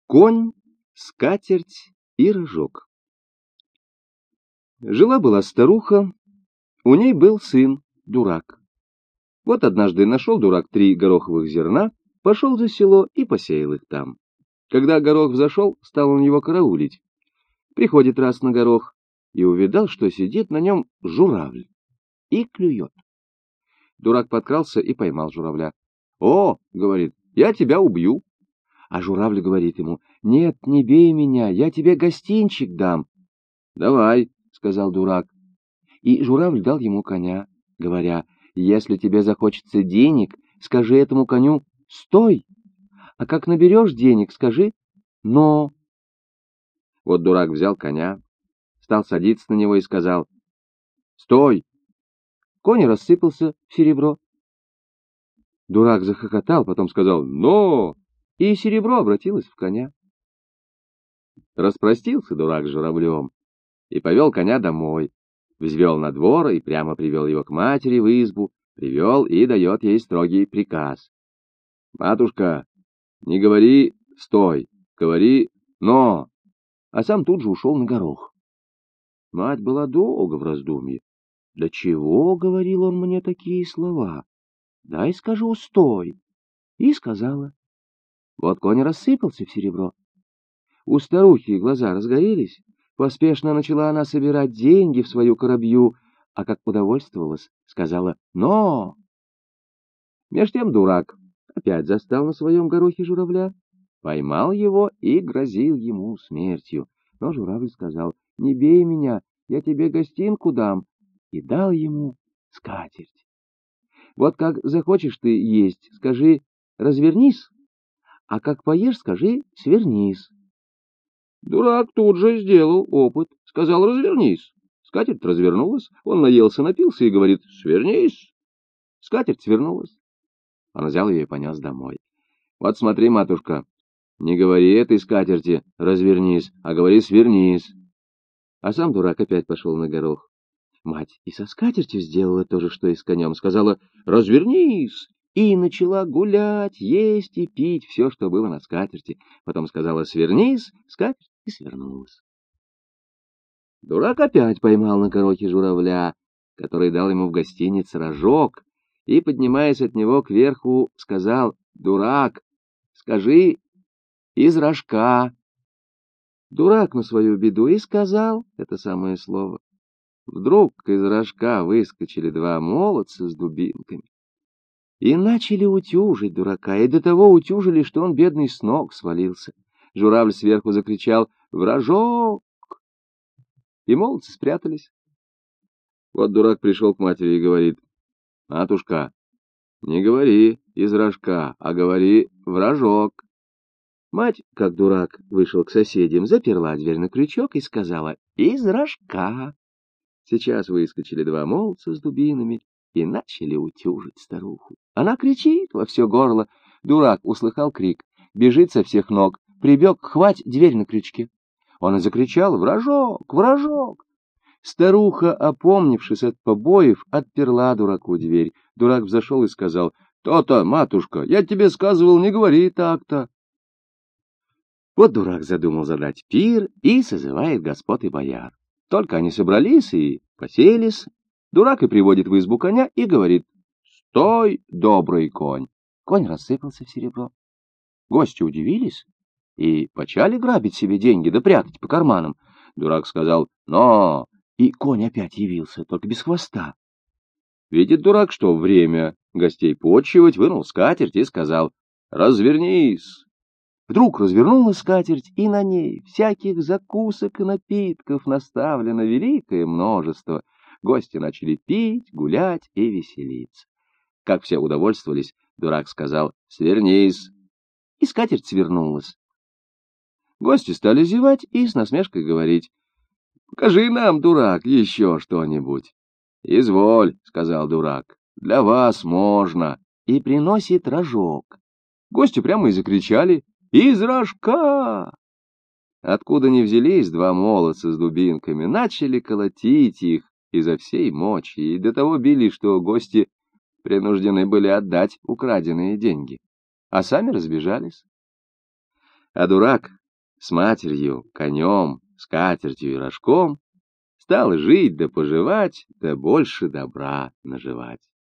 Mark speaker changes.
Speaker 1: Конь, скатерть и рожок. Жила-была старуха, у ней был сын, дурак. Вот однажды нашел дурак 3 гороховых зерна, пошел за село и посеял их там. Когда горох взошел, стал он его караулить. Приходит раз на горох и увидал, что сидит на нем журавль и клюет. Дурак подкрался и поймал журавля. «О, — говорит, — я тебя убью!» А журавль говорит ему: «Нет, не бей меня, я тебе гостинчик дам». «Давай, — сказал дурак». И журавль дал ему коня, говоря: «Если тебе захочется денег, скажи этому коню: стой, а как наберешь денег, скажи: но». Вот дурак взял коня, стал садиться на него и сказал: «Стой!» Конь рассыпался в серебро. Дурак захохотал, потом сказал: «Но!» И серебро обратилось в коня. Распростился дурак с журавлем и повел коня домой, взвел на двор и прямо привел его к матери в избу, привел и дает ей строгий приказ: «Матушка, не говори «стой», говори «но», а сам тут же ушел на горох. Мать была долго в раздумье. «Для чего, — говорил он, — мне такие слова? Дай скажу «стой». И сказала. Вот конь рассыпался в серебро. У старухи глаза разгорелись. Поспешно начала она собирать деньги в свою коробью, а как удовольствовалась, сказала «но». Меж тем дурак опять застал на своем горохе журавля, поймал его и грозил ему смертью. Но журавль сказал: «Не бей меня, я тебе гостинку дам», и дал ему скатерть. Вот как захочешь ты есть, скажи «развернись», а как поешь, скажи «свернись». Дурак тут же сделал опыт, сказал «развернись». Скатерть развернулась, он наелся, напился и говорит «свернись». Скатерть свернулась. Он взял ее и понес домой. Вот смотри, матушка, не говори этой скатерти «развернись», а говори «свернись». А сам дурак опять пошел на горох. Мать и со скатертью сделала то же, что и с конем, сказала «развернись», и начала гулять, есть и пить все, что было на скатерти. Потом сказала «свернись», скатерть и свернулась. Дурак опять поймал на горохе журавля, который дал ему в гостинице рожок, и, поднимаясь от него кверху, сказал: «Дурак, скажи из рожка». Дурак на свою беду и сказал это самое слово. Вдруг из рожка выскочили 2 молодца с дубинками и начали утюжить дурака, и до того утюжили, что он, бедный, с ног свалился. Журавль сверху закричал «В рожок!» и молодцы спрятались. Вот дурак пришел к матери и говорит: «Матушка, не говори из рожка, а говори в рожок». Мать, как дурак, вышел к соседям, заперла дверь на крючок и сказала «из рожка». Сейчас выскочили 2 молодца с дубинами и начали утюжить старуху. Она кричит во все горло. Дурак услыхал крик, бежит со всех ног, прибег, хвать дверь на крючке. Он и закричал «в рожок! В рожок!». Старуха, опомнившись от побоев, отперла дураку дверь. Дурак взошел и сказал: «То-то, матушка, я тебе сказывал, не говори так-то». Вот дурак задумал задать пир и созывает господ и бояр. Только они собрались и поселись, дурак и приводит в избу коня и говорит: «Стой, добрый конь!» Конь рассыпался в серебро. Гости удивились и почали грабить себе деньги да прятать по карманам. Дурак сказал «но», и конь опять явился, только без хвоста. Видит дурак, что время гостей почивать, вынул скатерть и сказал «развернись». Вдруг развернулась скатерть, и на ней всяких закусок и напитков наставлено великое множество. Гости начали пить, гулять и веселиться. Как все удовольствовались, дурак сказал «свернись», и скатерть свернулась. Гости стали зевать и с насмешкой говорить: «Покажи нам, дурак, еще что-нибудь». «Изволь», — сказал дурак, — «для вас можно». И приносит рожок. Гости прямо и закричали «из рожка!». Откуда ни взялись 2 молодца с дубинками, начали колотить их изо всей мочи, и до того били, что гости принуждены были отдать украденные деньги, а сами разбежались. А дурак с матерью, конем, скатертью и рожком стал жить да поживать, да больше добра наживать.